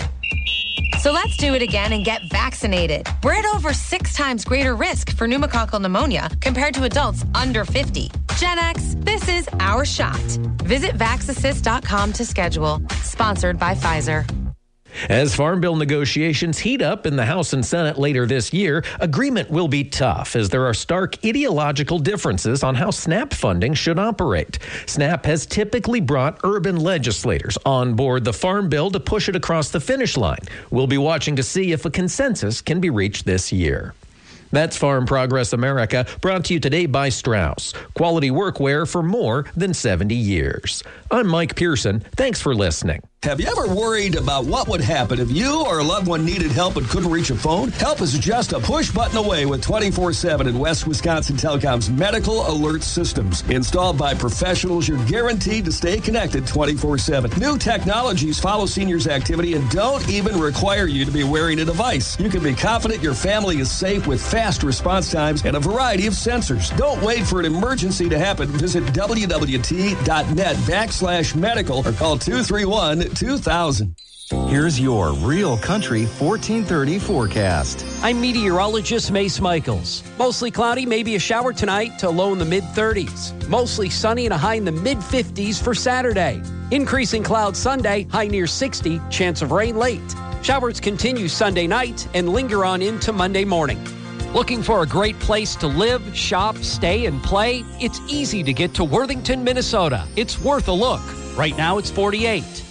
So let's do it again and get vaccinated. We're at over six times greater risk for pneumococcal pneumonia compared to adults under fifty. Gen X, this is our shot. Visit vax assist dot com to schedule. Sponsored by Pfizer. As Farm Bill negotiations heat up in the House and Senate later this year, agreement will be tough as there are stark ideological differences on how SNAP funding should operate. SNAP has typically brought urban legislators on board the Farm Bill to push it across the finish line. We'll be watching to see if a consensus can be reached this year. That's Farm Progress America, brought to you today by Strauss. Quality workwear for more than seventy years. I'm Mike Pearson. Thanks for listening. Have you ever worried about what would happen if you or a loved one needed help but couldn't reach a phone? Help is just a push button away with twenty-four seven in West Wisconsin Telecom's medical alert systems. Installed by professionals, you're guaranteed to stay connected twenty-four seven. New technologies follow seniors' activity and don't even require you to be wearing a device. You can be confident your family is safe with fast response times and a variety of sensors. Don't wait for an emergency to happen. Visit W W T dot net backslash medical or call two three one, two thousand. Here's your Real Country fourteen thirty forecast. I'm meteorologist Mace Michaels. Mostly cloudy, maybe a shower tonight to low in the mid-thirties. Mostly sunny and a high in the mid-fifties for Saturday. Increasing clouds Sunday, high near sixty, chance of rain late. Showers continue Sunday night and linger on into Monday morning. Looking for a great place to live, shop, stay, and play? It's easy to get to Worthington, Minnesota. It's worth a look. Right now it's forty-eight.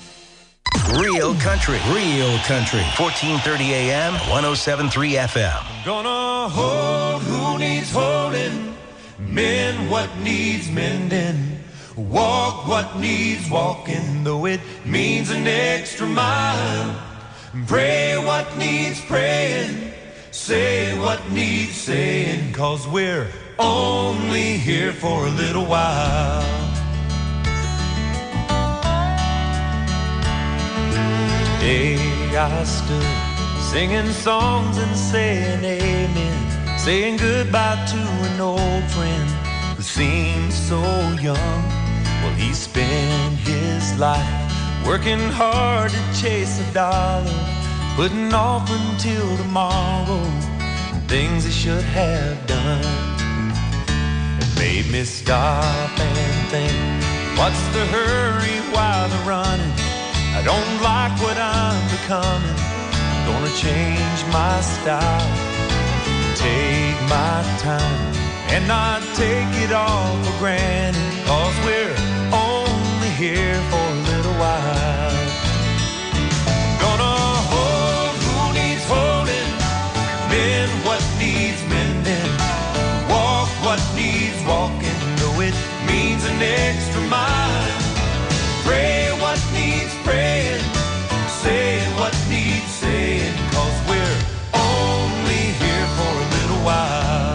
Real Country. Real Country. fourteen thirty A M, one oh seven point three F M. Gonna hold who needs holding, mend what needs mending, walk what needs walking, though it means an extra mile, pray what needs praying, say what needs saying, 'cause we're only here for a little while. Day I stood singing songs and saying amen, saying goodbye to an old friend who seemed so young. Well, he spent his life working hard to chase a dollar, putting off until tomorrow things he should have done. It made me stop and think, what's the hurry while they're running? I don't like what I'm becoming. I'm gonna change my style, take my time, and not take it all for granted, 'cause we're only here for a little while. Gonna hold who needs holding, mend what needs mending, walk what needs walking, though it means an extra mile, pray what needs praying, say what needs saying, 'cause we're only here for a little while.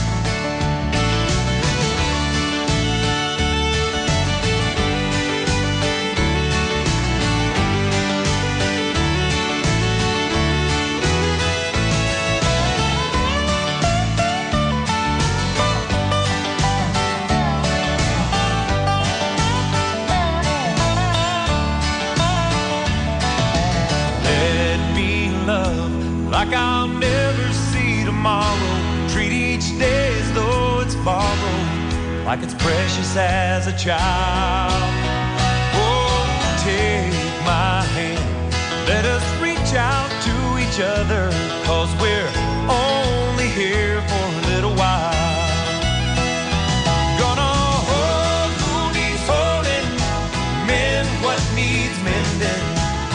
Like I'll never see tomorrow, treat each day as though it's borrowed, like it's precious as a child. Oh, take my hand, let us reach out to each other, 'cause we're only here for a little while. Gonna hold who needs holding, mend what needs mending,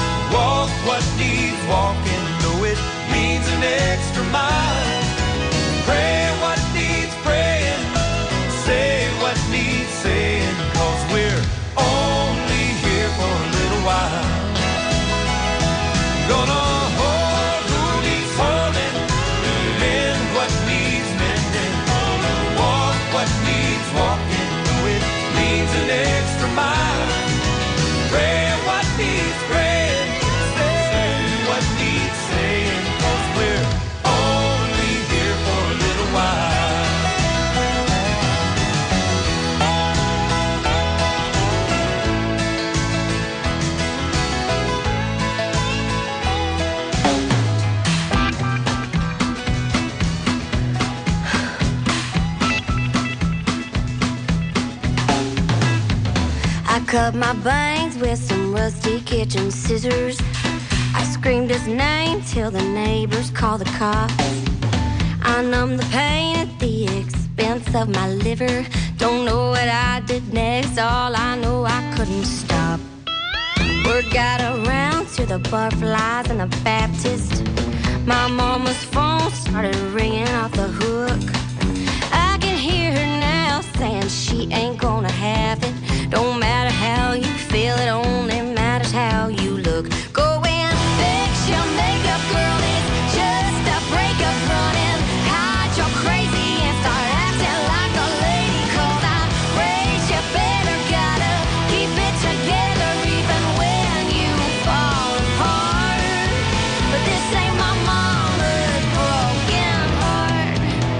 walk what needs walking, though it means an extra mile, needs walking, though it means an extra mile. Pray what needs praying, say what needs saying, 'cause we're only here for a little while. I cut my bangs with some rusty kitchen scissors. I screamed his name till the neighbors called the cops. I numbed the pain at the expense of my liver. Don't know what I did next, all I know I couldn't stop. Word got around to the Barflies and the Baptist. My mama's phone started ringing off the hook. I can hear her now saying she ain't gonna have it. Don't matter how you feel, it only matters how you look. Go and fix your makeup, girl, it's just a breakup running. Hide your crazy and start acting like a lady. 'Cause I raised you better, gotta keep it together even when you fall apart. But this ain't my mama's broken heart.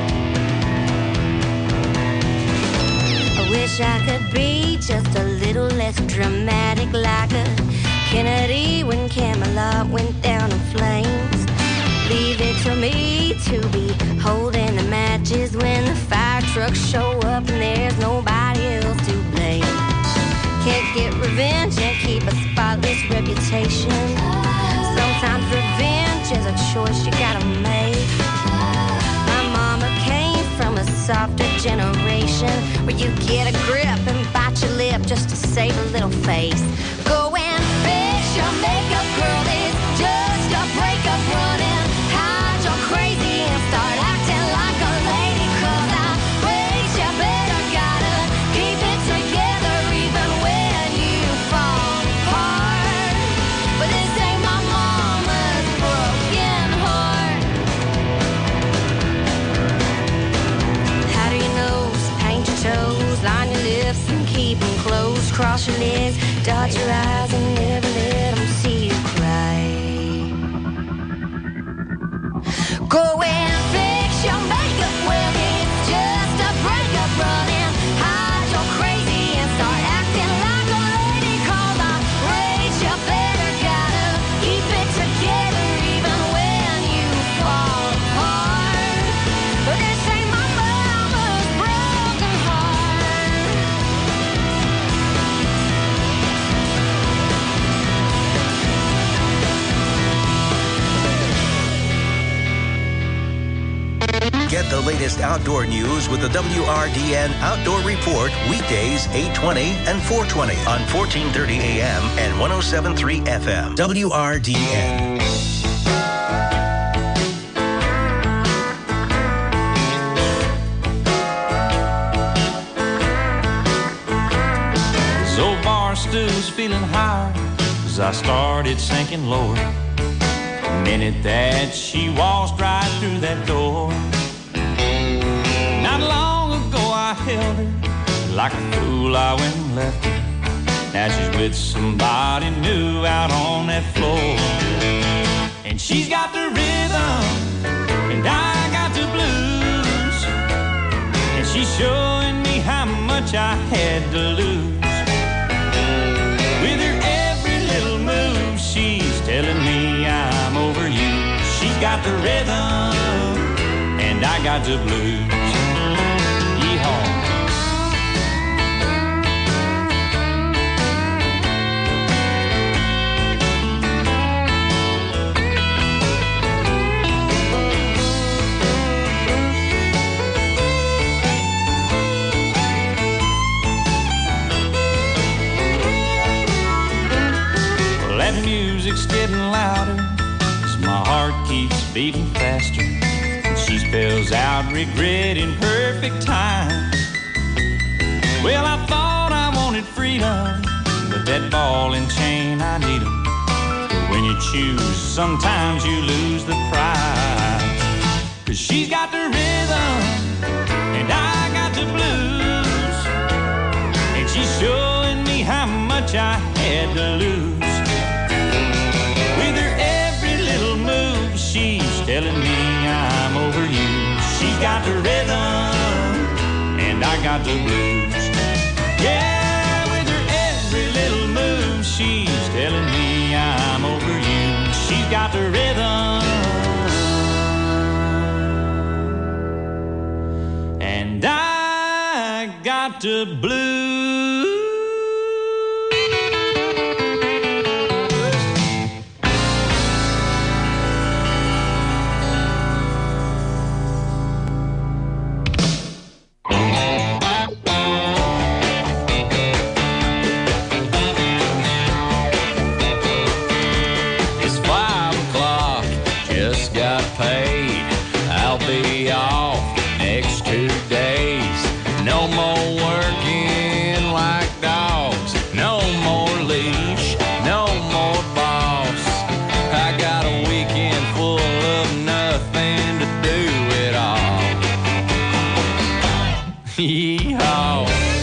I wish I could be just a little less dramatic, like a Kennedy when Camelot went down in flames. Leave it to me to be holding the matches when the fire trucks show up and there's nobody else to blame. Can't get revenge and keep a spotless reputation. Sometimes revenge is a choice you gotta make. My mama came from a softer generation where you get a grip and bite your lip just to save a little face. Go and fix your makeup, girl, it's just a breakup running. Hide your crazy and start acting like a lady. 'Cause I raised you better, gotta keep it together even when you fall apart. But this ain't my mama's broken heart. How do you know? Paint your toes, line your lips and keep them closed. Cross your legs, dot your eyes and never let them see you cry. Go and fix your makeup, well, it's just a breakup running. Hide your crazy and start acting like a lady. 'Cause I raised you better, gotta keep it together even when you fall apart. But this ain't my mama's broken heart. Get the latest outdoor news with the W R D N Outdoor Report weekdays eight twenty and four twenty on fourteen thirty A M and one oh seven point three F M. W R D N. This old bar stew's feeling higher as I started sinking lower. The minute that she waltzed right through that door. Not long ago I held her. Like a fool I went and left her. Now she's with somebody new out on that floor. And she's got the rhythm and I got the blues. And she's showing me how much I had to lose. With her every little move she's telling me I'm over you. She's got the rhythm and I got the blues. Yeehaw. Well, that music's getting louder as my heart keeps beating faster. She spells out regret in perfect time. Well, I thought I wanted freedom, but that ball and chain, I need 'em. When you choose, sometimes you lose the prize. 'Cause she's got the rhythm, and I got the blues. She's showing me how much I had to lose. With her every little move, she's telling me I'm over you. She's got the rhythm, and I got the blues. Yeah, with her every little move, she's telling me I'm over you. She's got the rhythm, and I got the blues. It's five o'clock, just got paid. I'll be off next two days. No more working like dogs. No more leash, no more boss. I got a weekend full of nothing to do at all. Yee-haw.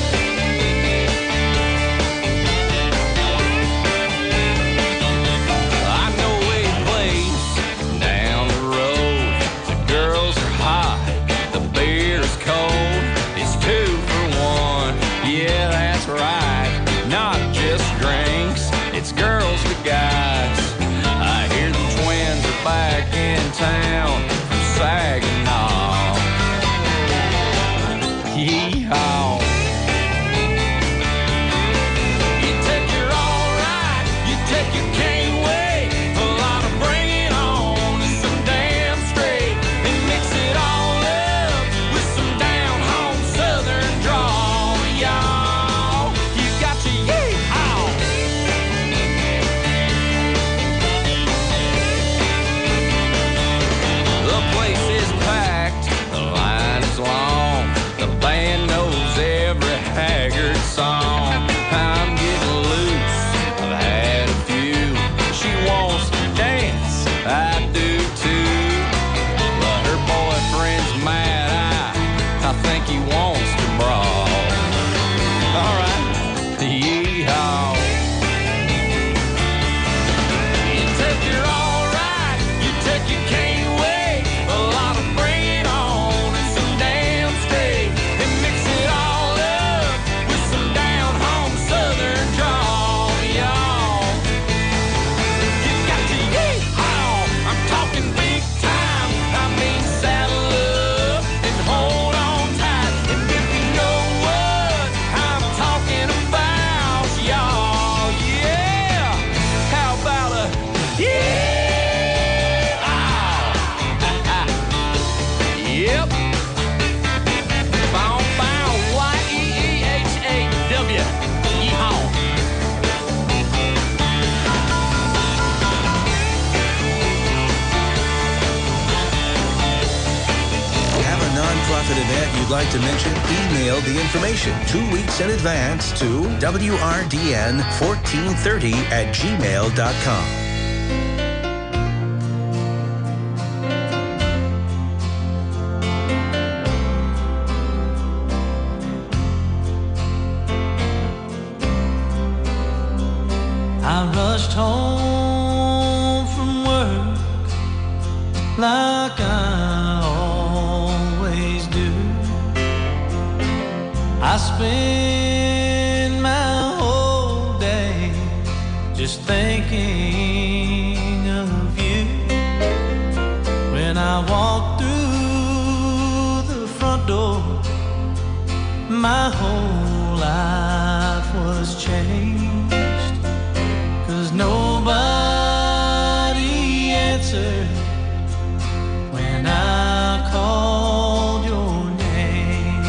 I know a place down the road. The girls are hot, the beer's cold. It's two for one, yeah, that's right. Not just drinks, it's girls with guys. I hear the twins are back in town from Saginaw. Yee-haw. You take your all right, you take your can't wait. A lot of bring it on and some damn straight. And mix it all up with some down home southern drawl, y'all. You got your yee-haw. The place is packed, the line is long. The band knows every Haggard song. I'm getting loose, I've had a few. She wants to dance, I do too. But her boyfriend's mad, I, I think he wants to brawl. All right, yee-haw. You take your all right, you take your can't wait. A lot of bring it on and some damn straight. And mix it all up with some down home southern drawl, y'all. You got to yee-haw. I'm talking big time. I mean saddle up and hold on tight. And if you know what I'm talking about, y'all, yeah. How about a yeah? Yep. Bow, bow, Y E E H A W. Yeehaw. Have a nonprofit event you'd like to mention? Email the information two weeks in advance to W R D N fourteen thirty at gmail dot com. I rushed home from work like I always do. I spend my whole day just thinking of you. When I walk through the front door, my whole life was changed. 'Cause nobody answered when I called your name.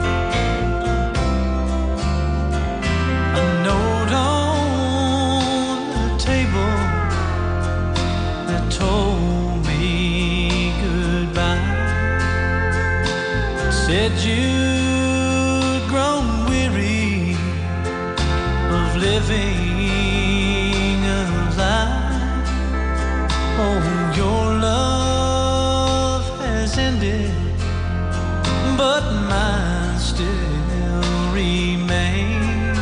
A note on the table that told me goodbye. It said you'd grown weary of living a lie. Oh, your love has ended, but mine still remains.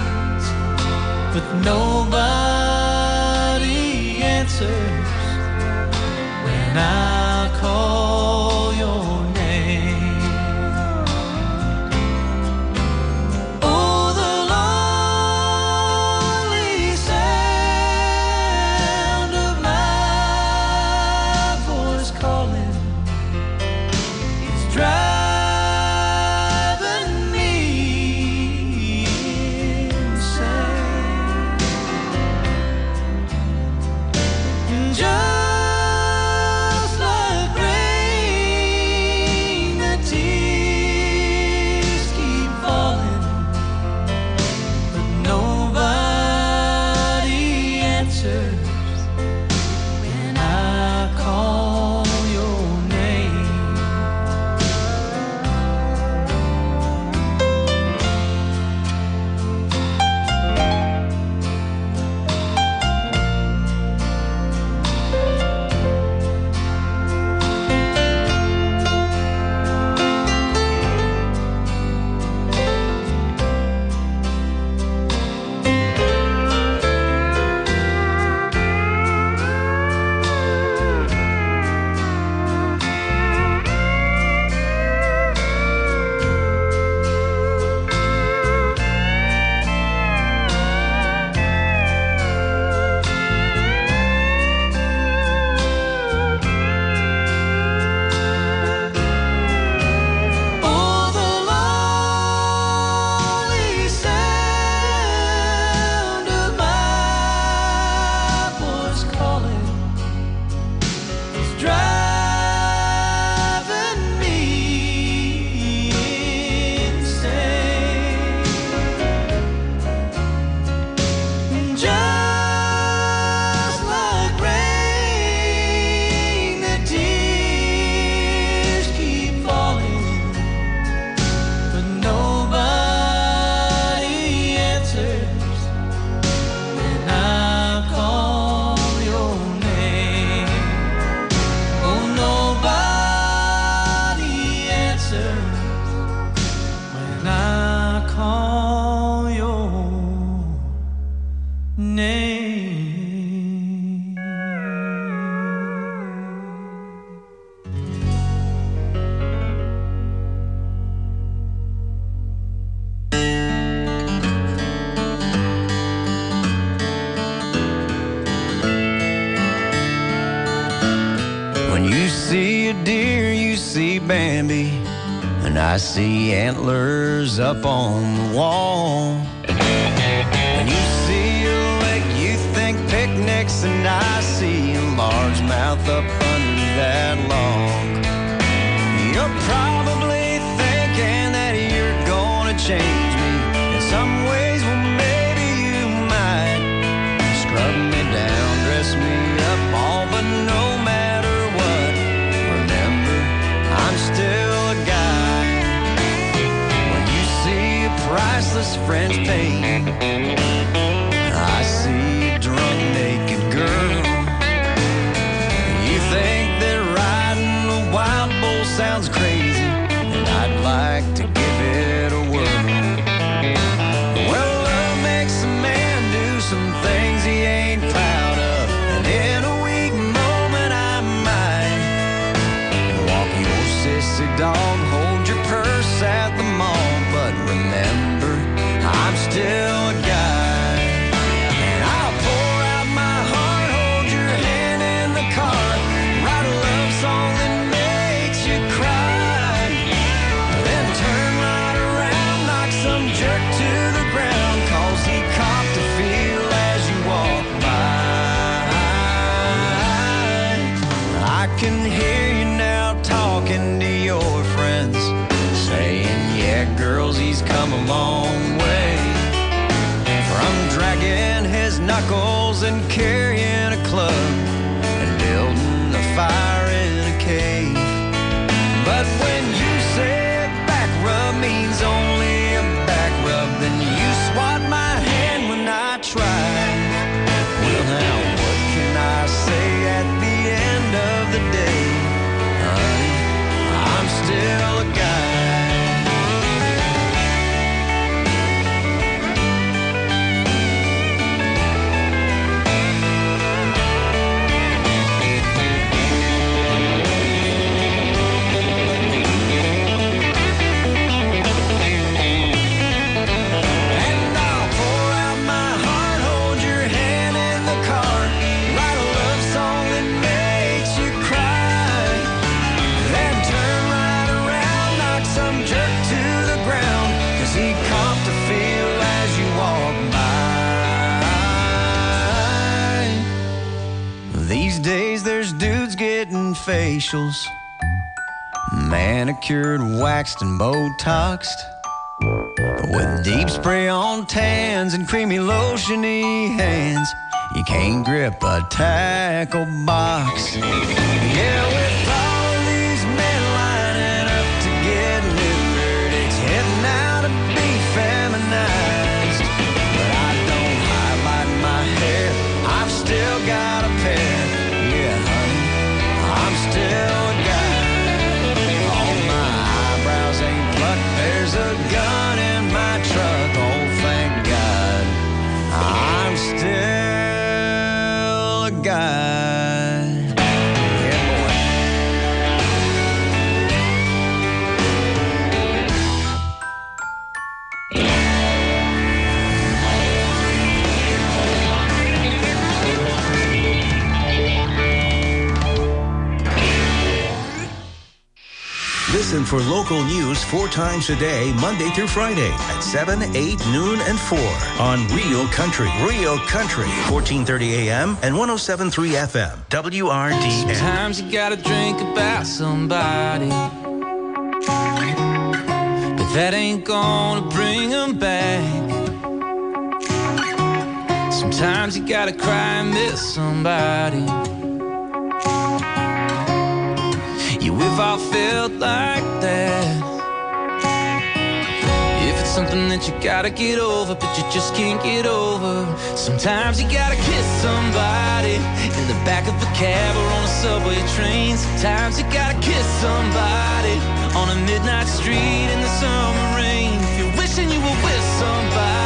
see a deer, you see Bambi, and I see antlers up on the wall. When you see a lake, you think picnics, and I see a largemouth up under that log. You're probably thinking that you're gonna change me in some ways. Well, maybe you might. Scrub me down, dress me up, all, but no matter what, remember, I'm still a guy. When you see a priceless French painting, I see a drunk naked girl. You think that riding a wild bull sounds crazy, and I'd like to give it a whirl. Well, love makes a man do some things he ain't proud of, and in a weak moment I might walk your sissy dog, hold your purse at the mall, but remember, I'm still a guy. And I'll pour out my heart, hold your hand in the car, write a love song that makes you cry, then turn right around, knock some jerk to the ground, cause he copped a feel as you walk by. I can hear you now talking to your friends, saying, yeah, girls, he's come a long way, from dragging his knuckles and carrying a club and building a fire in a cave. But when you say back rub means only a back rub, then you swat my hand when I try. Well, now what can I say at the end of the day? Honey, I'm still a guy. And I'll pour out my heart, hold your hand in the car, write a love song that makes you cry, then turn right around, knock some jerk to the ground, cause he copped a feel as you walk by. These days there's dudes getting facials, manicured, waxed, and Botoxed, with deep spray on tans and creamy lotiony hands. You can't grip a tackle box. Yeah, with all of these men lining up to get neutered, it's heading out to be feminized. But I don't highlight my hair, I've still got a pair. Yeah, honey, I'm still a guy. All my eyebrows ain't plucked, there's a gun in my truck. Oh, thank God, I'm still a guy. Yeah, boy. Listen for local news four times a day, Monday through Friday at seven, eight, noon, and four on Real Country. Real Country, fourteen thirty A M and one oh seven point three F M. W R D N. Sometimes you gotta drink about somebody, but that ain't gonna bring them back. Sometimes you gotta cry and miss somebody. Yeah, we've all felt like that. If it's something that you gotta get over, but you just can't get over. Sometimes you gotta kiss somebody in the back of a cab or on a subway train. Sometimes you gotta kiss somebody on a midnight street in the summer rain. If you're wishing you were with